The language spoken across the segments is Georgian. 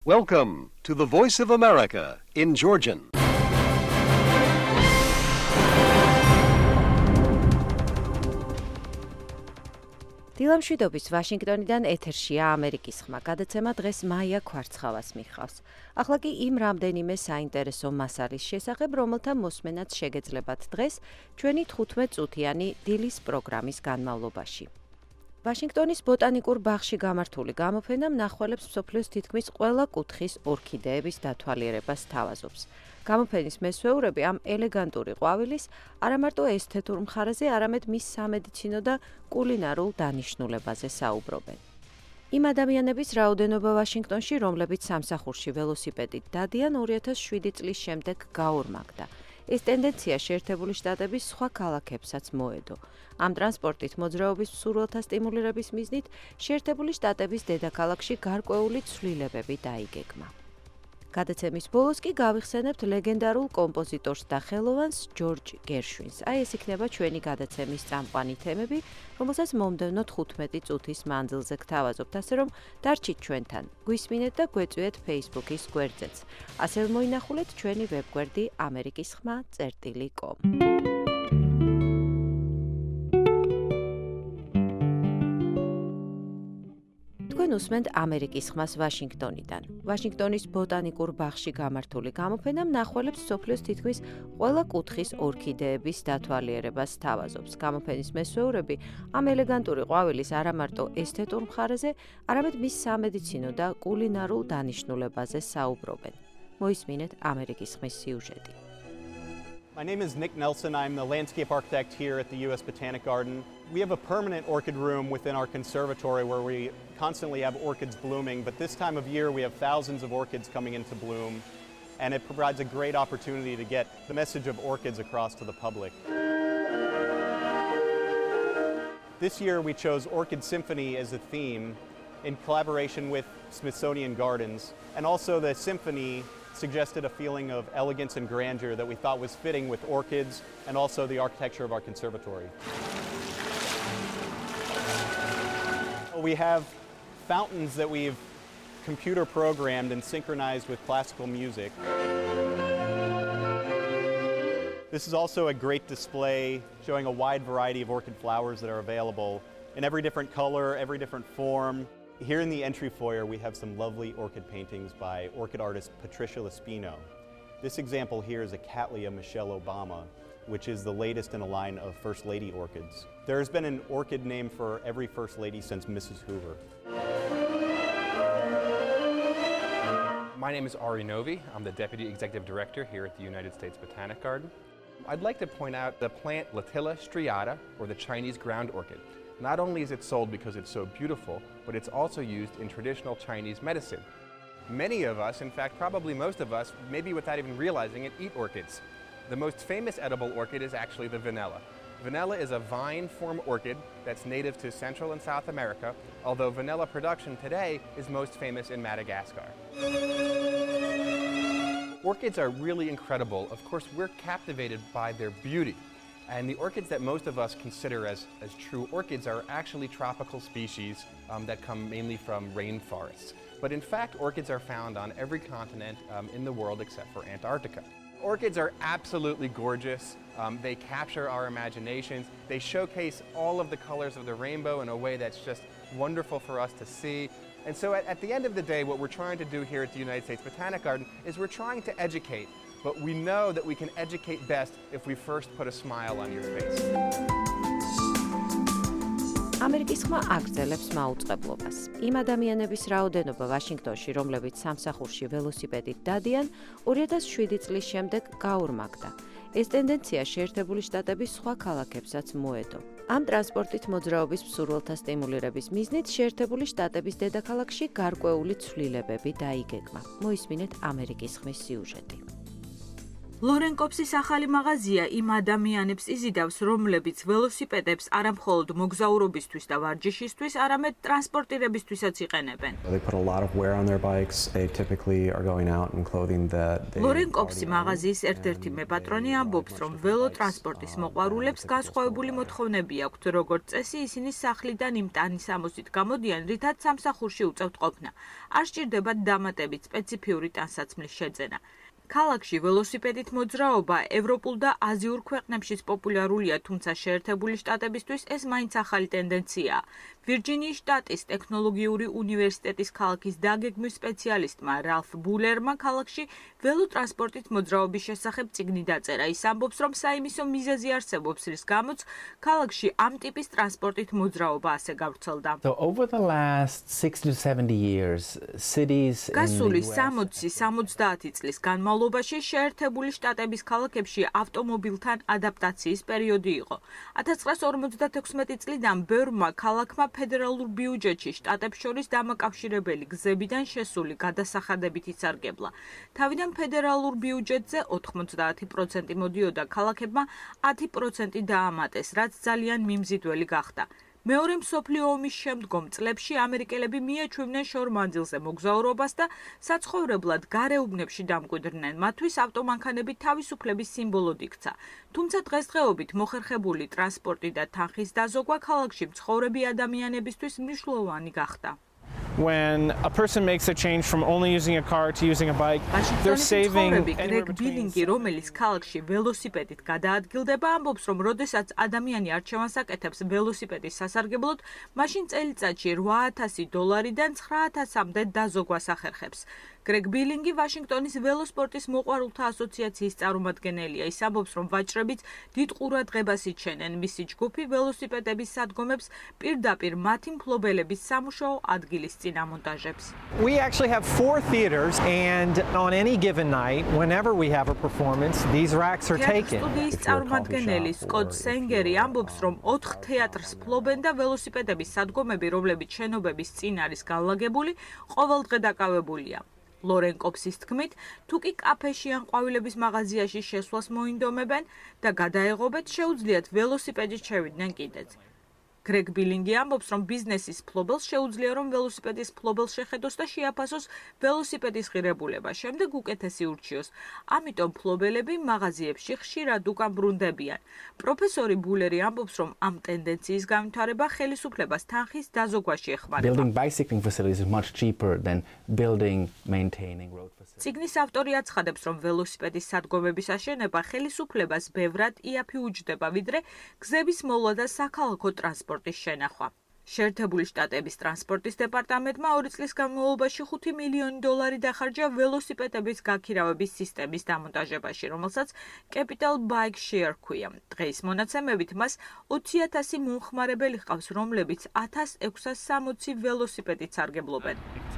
Welcome to the Voice of America in Georgian. დილამშვიდობის ვაშინგტონიდან ეთერშია ამერიკის ხმა. გადაცემა დღეს მაია ქვარცხავას მიხავს. ახლა კი იმ რამდენიმე საინტერესო მასალის შესახებ, რომელთა მოსმენაც შეგეძლებათ დღეს ჩვენი 15 წუთიანი დილის პროგრამის განმავლობაში. ვაშინგტონის ბოტანიკურ ბაღში გამართული გამოფენა მნახველებს მსოფლიოს თითქმის ყველა კუთხის ორქიდეების დათვალიერებას სთავაზობს. გამოფენის მესვეურები ამ ელეგანტური ყვავილის არამარტო ესთეტურ მხარეზე, არამედ მის სამედიცინო და კულინარულ დანიშნულებაზე საუბრობენ. იმ ადამიანების რაოდენობა ვაშინგტონში, რომლებიც სამსახურში ველოსიპედით დადიან 2007 წლის შემდეგ გაორმაგდა. ეს ტენდენცია შეერთებული შტატების სხვა ქალაქებსაც მოედო. ამ ტრანსპორტით მოძრაობის მსურველთა სტიმულირების მიზნით შეერთებული შტატების დედაქალაქში გარკვეული ცვლილებები დაიგეგმა. გადაცემის ბოლოს კი გავიხსენებთ ლეგენდარულ კომპოზიტორს და ხელოვანს ჯორჯ გერშვინს. აი ეს იქნება ჩვენი გადაცემის წამყვანი თემები, რომელსაც მომდევნო 15 წუთის მანძილზე გთავაზობთ, ასე რომ დარჩით ჩვენთან. გვისმინეთ და გვეწვიეთ Facebook-ის გვერდზეც. ასევე მოინახულეთ ჩვენი ვებგვერდი amerikisxma.com. თქვენ უსმენთ ამერიკის ხმას ვაშინგტონიდან. ვაშინგტონის ბოტანიკურ ბაღში გამართული გამოფენა მნახველებს მსოფლიოს თითქმის ყველა კუთხის ორქიდეების დათვალიერებას სთავაზობს. გამოფენის მესვეურები ამ ელეგანტური ყვავილის არამარტო ესთეტურ მხარეზე, არამედ მის სამედიცინო და კულინარულ დანიშნულებაზე საუბრობენ. მოისმინეთ ამერიკის ხმის სიუჟეტი. My name is Nick Nelson. I'm the landscape architect here at the U.S. Botanic Garden. We have a permanent orchid room within our conservatory where we constantly have orchids blooming, but this time of year we have thousands of orchids coming into bloom, and it provides a great opportunity to get the message of orchids across to the public. This year we chose Orchid Symphony as a theme in collaboration with Smithsonian Gardens, and also the symphony suggested a feeling of elegance and grandeur that we thought was fitting with orchids and also the architecture of our conservatory. We have fountains that we've computer programmed and synchronized with classical music. This is also a great display showing a wide variety of orchid flowers that are available in every different color, every different form. Here in the entry foyer, we have some lovely orchid paintings by orchid artist Patricia Lespino. This example here is a Cattleya Michelle Obama, which is the latest in a line of First Lady orchids. There has been an orchid name for every First Lady since Mrs. Hoover. My name is Ari Novi. I'm the Deputy Executive Director here at the United States Botanic Garden. I'd like to point out the plant Latilla striata, or the Chinese ground orchid. Not only is it sold because it's so beautiful, but it's also used in traditional Chinese medicine. Many of us, in fact, probably most of us, maybe without even realizing it, eat orchids. The most famous edible orchid is actually the vanilla. Vanilla is a vine-form orchid that's native to Central and South America, although vanilla production today is most famous in Madagascar. Orchids are really incredible. Of course, we're captivated by their beauty. And the orchids that most of us consider as true orchids are actually tropical species that come mainly from rainforests. But in fact, orchids are found on every continent in the world except for Antarctica. Orchids are absolutely gorgeous. They capture our imaginations. They showcase all of the colors of the rainbow in a way that's just wonderful for us to see. And so at the end of the day, what we're trying to do here at the United States Botanic Garden is we're trying to educate. But we know that we can educate best if we first put a smile on your face. ამერიკის ხმა აგრძელებს მაუწყებლობას. იმ ადამიანების რაოდენობა ვაშინგტონში, რომლებიც სამსახურში ველოსიპედით დადიან, 2007 წლის შემდეგ გაორმაგდა. ეს ტენდენცია შეერთებული შტატების სხვა ქალაქებსაც მოედო. ამ ტრანსპორტით მოძრაობის მსურველთა სტიმულირების მიზნით შეერთებული შტატების დედაქალაქში გარკვეული ცვლილებები დაიგეგმა. მოისმინეთ ამერიკის ხმის სიუჟეტი. ლორენ კოპსის ახალი მაღაზია იმ ადამიანებს იზიდავს, რომლებიც ველოსიპედებს არა მხოლოდ მოგზაურობისთვის და ვარჯიშისთვის, არამედ ტრანსპორტირებისთვისაც იყენებენ. ლორენ კოპსი მაღაზიის ერთ-ერთი მეპატრონი ამბობს, რომ ველოტრანსპორტის მოყვარულებს განსხვავებული მოთხოვნები აქვთ, როგორც წესი ისინი სახლიდან იმ ტანის ამოსით გამოდიან, რითაც სამსახურში უწევთ ყოფნა. არ სჭირდებათ დამატებით სპეციფიური ტანსაცმლის შეძენა. ქალაქში ველოსიპედით მოძრაობა ევროპულ და აზიურ ქვეყნებშიც პოპულარულია, თუმცა შეერთებული შტატებისთვის ეს მაინც ახალი ტენდენციაა. ვირჯინიის შტატის ტექნოლოგიური უნივერსიტეტის ქალაქის დაგეგმვის სპეციალისტმა რალფ ბულერმა ქალაქში ველოტრანსპორტით მოძრაობის შესახებ წიგნი დაწერა. ის ამბობს, რომ საიმისო მიზეზი არსებობს, რის გამოც ქალაქში ამ ტიპის ტრანსპორტით მოძრაობა ასე გავრცელდა. გასული 60-70 წლის განმავლობაში შეერთებული შტატების ქალაქებში ავტომობილთან ადაპტაციის პერიოდი იყო. 1956 წლიდან ბევრმა ქალაქმა ფედერალურ ბიუჯეტში შტატებს შორის დამაკავშირებელი გზებიდან შესული გადასახადებით იცარგებლა. თავიდან ფედერალურ ბიუჯეტზე 90% მოდიოდა, ქალაქებმა 10% დაამატეს, რაც ძალიან მიმზიდველი გახდა. მეორე მსოფლიო ომის შემდგომ წლებში ამერიკელები მიაჩვევდნენ შორმანძილზე მოგზაურობას და საცხოვრებლად გარეუბნებში დამკვიდრდნენ. მათთვის ავტომანქანები თავისუფლების სიმბოლოდ იქცა. თუმცა დღესდღეობით მოხერხებული ტრანსპორტი და თანხის დაზოგვა ქალაქში მცხოვრები ადამიანებისთვის მნიშვნელოვანი გახდა. When a person makes a change from only using a car to using a bike, they're saving Greg Billingi, რომელიც ქალაქში ველოსიპედით გადაადგილდება, ამბობს, რომ როდესაც ადამიანი არჩევანს აკეთებს ველოსიპედის სასარგებლოდ, მაშინ წელიწადში $8,000-დან $9,000-მდე დაზოგვას ახერხებს. Greg Billingi ვაშინგტონის ველოსპორტის მოყვარულთა ასოციაციის წარმომადგენელია. ის ამბობს, რომ ვაჭრებიც დიდ ყურადღებას იჩენენ. მისი ჯგუფი ველოსიპედების სადგომებს პირდაპირ მათი მფლობელების სამუშაო ადგილის წინ ამონტაჟებს. We actually have 4 theaters and on any given night, whenever we have a performance, these racks are taken. სტუდიის წარმომადგენელი სკოტ სენგერი ამბობს, რომ 4 თეატრს ფლობენ და ველოსიპედების სადგომები, რომლებიც შენობების წინ არის განლაგებული, ყოველდღე დაკავებულია. ლორენ კოპსის თქმით, თუ კი კაფეში ან ყვავილების მაღაზიაში შესვლას მოინდომებენ და გადაეღობეთ, შეუძლიათ ველოსიპედით შევიდნენ კიდეც. Greg Billingi ამბობს, რომ ბიზნესის ფლობელს შეუძლია, რომ ველოსიპედის ფლობელს შეხედოს და შეაფასოს ველოსიპედის ღირებულება, შემდეგ უკეთესი ურჩიოს. ამიტომ ფლობელები მაღაზიებში ხშირად უკან ბრუნდებიან. პროფესორი ბულერი ამბობს, რომ ამ ტენდენციის განვითარება ხელისუფლებას თანხის დაზოგვაში ეხმარება. Building bicycling facilities is much cheaper than building, maintaining road facilities. წიგნის ავტორი აცხადებს, რომ ველოსიპედის სადგომების აშენება ხელისუფლებას ბევრად იაფიუჯდება, ვიდრე გზების მოვლა და საქალაქო ტრანსპორტის შენახვა. შეერთებული შტატების ტრანსპორტის დეპარტამენტმა 2 წლის განმავლობაში $5 მილიონი დახარჯა ველოსიპედების გაქირავების სისტემის დამონტაჟებაში, რომელსაც Capital Bike Share ჰქვია. დღეის მონაცემებით მას 20,000 მომხმარებელი ჰყავს, რომლებიც 1,660 ველოსიპედით სარგებლობენ.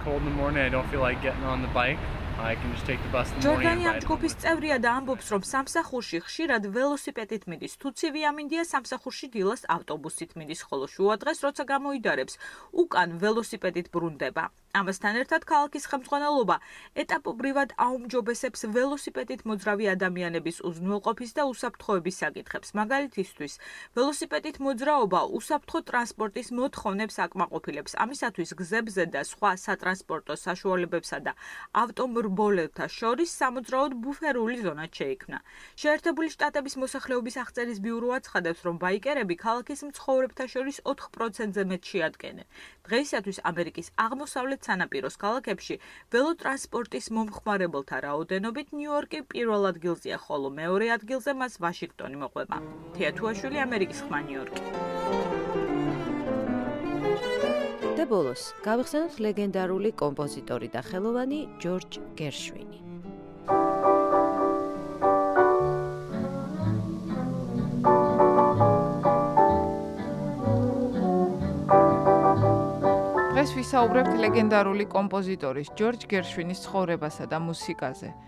ჯორდანი ამ ჯგუფის წევრია და ამბობს, რომ სამსახურში ხშირად ველოსიპედით მიდის. თუ ცივი ამინდია, სამსახურში დილას ავტობუსით მიდის, ხოლო შუადღეს, როცა გამოიდარებს, უკან ველოსიპედით ბრუნდება. ამასთან ერთად ქალაქის ხელმძღვანელობა ეტაპობრივად აუმჯობესებს ველოსიპედით მოძრავი ადამიანების უზრუნველყოფის და უსაფრთხოების საკითხებს. მაგალითისთვის, ველოსიპედით მოძრაობა უსაფრთხო ტრანსპორტის მოთხოვნებს აკმაყოფილებს. ამისათვის გზებზე და სხვა სატრანსპორტო საშუალებებსა და ავტომობილთა შორის სამოძრაოდ ბუფერული ზონა შეიქმნა. შეერთებული შტატების მოსახლეობის აღწერის ბიურო აცხადებს, რომ ბაიკერები ქალაქის მცხოვრებთა შორის 4%-ზე მეტ შეადგენენ. დღეისათვის ამერიკის აღმოსავლეთ სანაპიროს ქალაქებში ველოტრანსპორტის მომხმარებელთა რაოდენობით ნიუ-იორკი პირველ ადგილზეა, ხოლო მეორე ადგილზე მას ვაშინგტონი მოყვება. თეა თუაშვილი, ამერიკის ხმა, ნიუ-იორკი. და ბოლოს გავიხსენოთ ლეგენდარული კომპოზიტორი და ხელოვანი ჯორჯ გერშვინი. დღეს ვისაუბრებთ ლეგენდარული კომპოზიტორის ჯორჯ გერშვინის ცხოვრებასა და მუსიკაზე.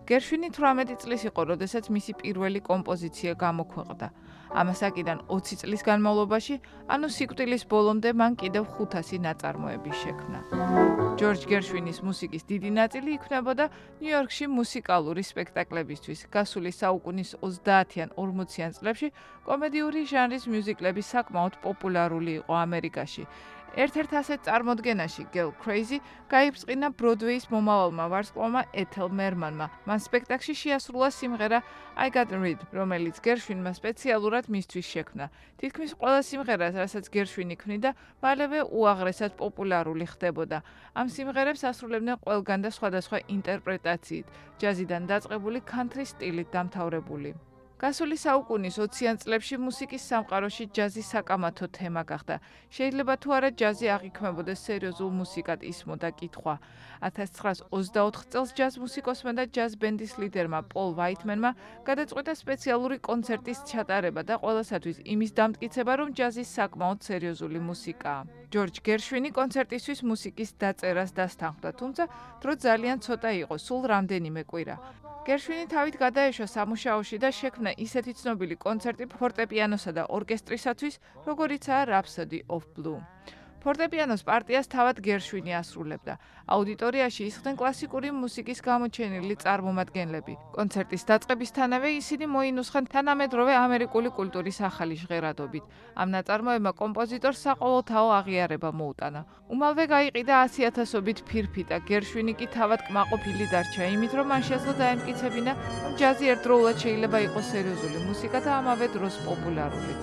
გერშვინი 18 წლის იყო, როდესაც მისი პირველი კომპოზიცია გამოქვეყნდა. ამას აქედან 20 წლის განმავლობაში, ანუ სიკვდილის ბოლომდე მან კიდევ 500 ნაწარმოები შექმნა. ჯორჯ გერშვინის მუსიკის დიდი ნაწილი იქმნებოდა ნიუ-იორკში მუსიკალური სპექტაკლებისთვის. გასული საუკუნის 30-ან 40-იან წლებში კომედიური ჟანრის მიუზიკლები საკმაოდ პოპულარული იყო ამერიკაში. ერთ-ერთ ასეთ წარმოდგენაში Girl Crazy გაიბრძყინა ბროდვეის მომავალმა ვარსკვლავმა ეთელ მერმანმა. მან სპექტაკლში შეასრულა სიმღერა I Got Rid, რომელიც გერშვინმა სპეციალურად მისთვის შექმნა. თითქმის ყველა სიმღერას, რასაც გერშვინი ქმნიდა, მალევე უაღრესად პოპულარული ხდებოდა. ამ სიმღერებს ასრულებდნენ ყველგან და სხვადასხვა ინტერპრეტაციით, ჯაზიდან დაწყებული country სტილით დამთავრებული. გასული საუკუნის 20-იან წლებში მუსიკის სამყაროში ჯაზი საკამათო თემა გახდა. შეიძლება თუ არა ჯაზი აღიქმებოდეს სერიოზულ მუსიკად ისმოდა კითხვა. 1924 წელს ჯაზ მუსიკოსმა და ჯაზ ბენდის ლიდერმა პოლ ვაიტმენმა გადაწყვიტა სპეციალური კონცერტის ჩატარება და ყველასათვის იმის დამტკიცება, რომ ჯაზი საკმაოდ სერიოზული მუსიკაა. ჯორჯ გერშვინი კონცერტისთვის მუსიკის დაწერას დასთანხმდა, თუმცა დრო ძალიან ცოტა იყო, სულ რამდენიმე კვირა. გერშვინი თავით გადაეშვა სამუშაოში და შექმნა ისეთი ცნობილი კონცერტი ფორტეპიანოსა და ორკესტრისათვის, როგორიცაა Rhapsody of Blue. ფორტეპიანოს პარტიას თავად გერშვინი ასრულებდა. აუდიტორიაში ისხდნენ კლასიკური მუსიკის გამოჩენილი წარმომადგენლები. კონცერტის დაწყებისთანავე ისინი მოინუსხენ თანამედროვე ამერიკული კულტურის ახალი ჟღერადობით. ამ ნაწარმოებმა კომპოზიტორს საყოველთაო აღიარება მოუტანა. უმალვე გაიყიდა 100,000-ობით ფირფიტა. გერშვინი კი თავად კმაყოფილი დარჩა იმით, რომ მან შეძლო დაემტკიცებინა, რომ ჯაზი ერთდროულად შეიძლება იყოს სერიოზული მუსიკა და ამავე დროს პოპულარულიც.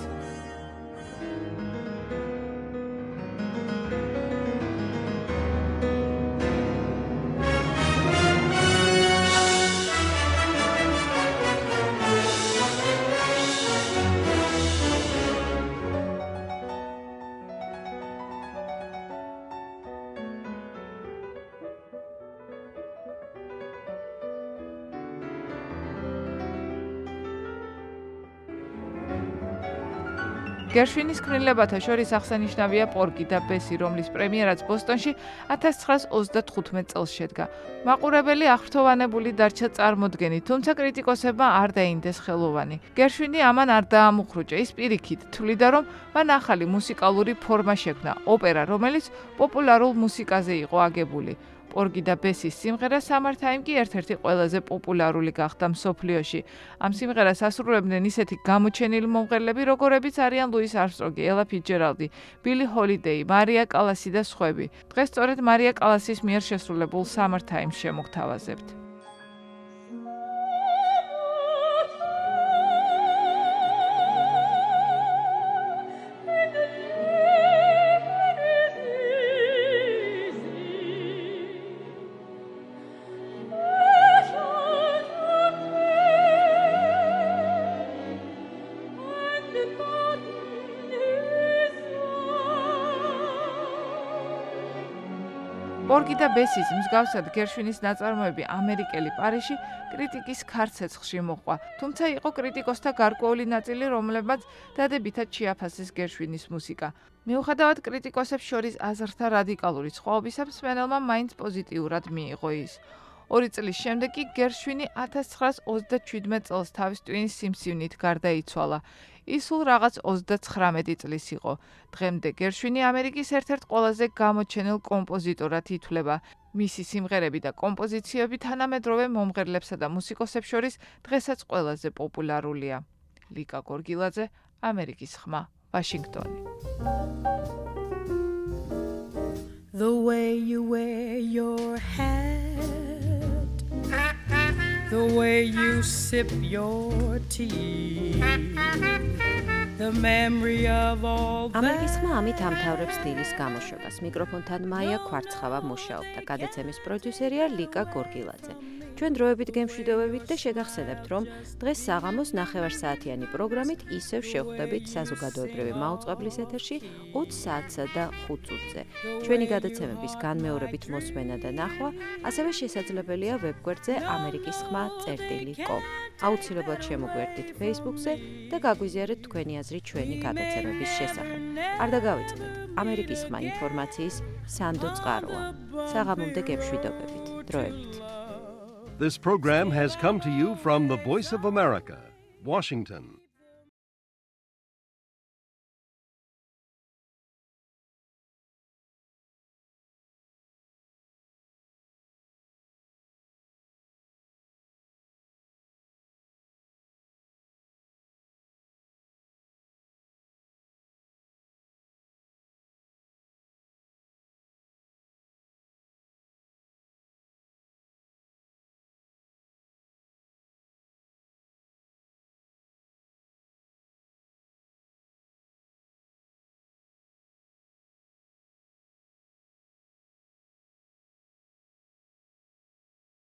გერშვინის ქმნილებათა შორის აღსანიშნავია პორგი და ბესი, რომლის პრემიერაც ბოსტონში 1935 წელს შედგა. მაყურებელი აღფრთოვანებული დარჩა წარმოდგენით, თუმცა კრიტიკოსებმა არ დაინდეს ხელოვანი. გერშვინი ამან არ დაამუხრუჭა, ის პირიქით თვლიდა, რომ მან ახალი მუსიკალური ფორმა შექმნა, ოპერა, რომელიც პოპულარულ მუსიკაზე იყო აგებული. პორგი და ბესის სიმღერა Summertime კი ერთ-ერთი ყველაზე პოპულარული გახდა მსოფლიოში. ამ სიმღერას ასრულებდნენ ისეთი გამოჩენილი მომღერლები, როგორებიც არიან ლუის არსტრონგი, ელა ფიცჯერალდი, ბილი ჰოლიდეი, მარია კალასი და სხვები. დღეს სწორედ მარია კალასის მიერ შესრულებულ Summertime შემოგთავაზებთ. პორგი და ბესის მსგავსად გერშვინის ნაწარმოები ამერიკელი პარიში კრიტიკის ქარცეცხლში მოჰყვა, თუმცა იყო კრიტიკოსთა გარკვეული ნაწილი, რომლებმაც დადებითად შეაფასეს გერშვინის მუსიკა. მიუხედავად კრიტიკოსებს შორის აზრთა რადიკალური სხვაობისა, მსმენელმა მაინც პოზიტიურად მიიღო ის. 2 წლის შემდეგ კი გერშვინი 1937 წელს თავის ტვინის სიმსივნით გარდაიცვალა. ის სულ რაღაც 39 წლის იყო. დღემდე გერშვინი ამერიკის ერთ-ერთ ყველაზე გამოჩენილ კომპოზიტორად ითვლება. მისი სიმღერები და კომპოზიციები თანამედროვე მომღერლებსა და მუსიკოსებს შორის დღესაც ყველაზე პოპულარულია. ლიკა გორგილაძე, ამერიკის ხმა, ვაშინგტონი. The way you wear your hat, the way you sip your tea, the memory of all that. ამერიკის ხმა ამით ამთავრებს დილის გამოშვებას. მიკროფონთან მაია ქვარცხავა მუშაობდა. გადაცემის პროდიუსერია ლიკა გორგილაძე. ჩვენ დროებით გემშვიდობებით და შეგახსენებთ, რომ დღეს საღამოს 9 საათიანი პროგრამით ისევ შევხვდებით საზოგადოებრივი მაუწყებლის ეთერში 20 საათსა და 5 წუთზე. ჩვენი გადაცემების განმეორებით მოსმენა და ნახვა ასევე შესაძლებელია ვებგვერდზე amerikisxma.com. აუცილებლად შემოგვერდით Facebook-ზე და გაგვიზიარეთ თქვენი აზრი ჩვენი გადაცემების შესახებ. არ დაგავიწყდეთ, ამერიკის ხმა ინფორმაციის სანდო წყაროა. საღამომდე გემშვიდობებით. დროებით. This program has come to you from the Voice of America, Washington.